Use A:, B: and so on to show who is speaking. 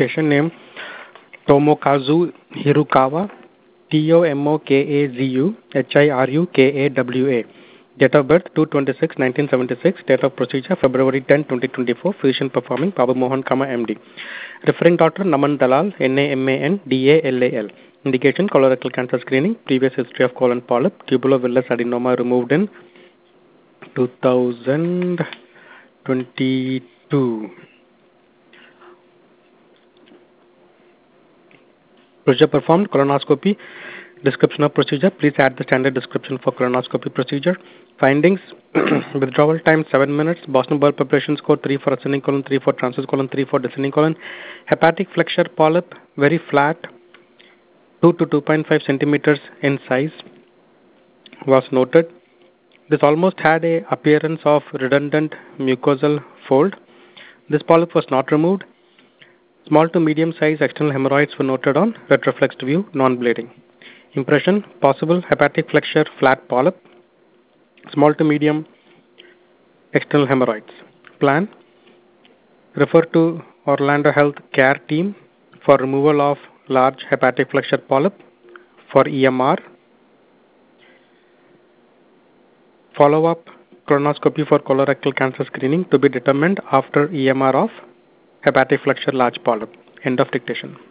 A: Patient name Tomokazu Hirukawa, Tomokazu Hirukawa. Date of birth 2/26/1976. Date of procedure February 10, 2024. Physician performing Babu Mohan, MD. Referring doctor Naman Dalal, NAMAN DALAL. Indication colorectal cancer screening. Previous history of colon polyp. Tubulovillous adenoma removed in 2022. Procedure performed colonoscopy. Description of procedure. Please add the standard description for colonoscopy procedure. Findings. Withdrawal time 7 minutes. Boston Ball preparation score 3 for ascending colon, 3 for transverse colon, 3 for descending colon. Hepatic flexure polyp, very flat, 2 to 2.5 centimeters in size, was noted. This almost had a appearance of redundant mucosal fold. This polyp was not removed. Small to medium size external hemorrhoids were noted on retroflexed view, non-bleeding. Impression, possible hepatic flexure flat polyp, small to medium external hemorrhoids. Plan, refer to Orlando Health Care Team for removal of large hepatic flexure polyp for EMR. Follow-up colonoscopy for colorectal cancer screening to be determined after EMR of hepatic flexure large polyp. End of dictation.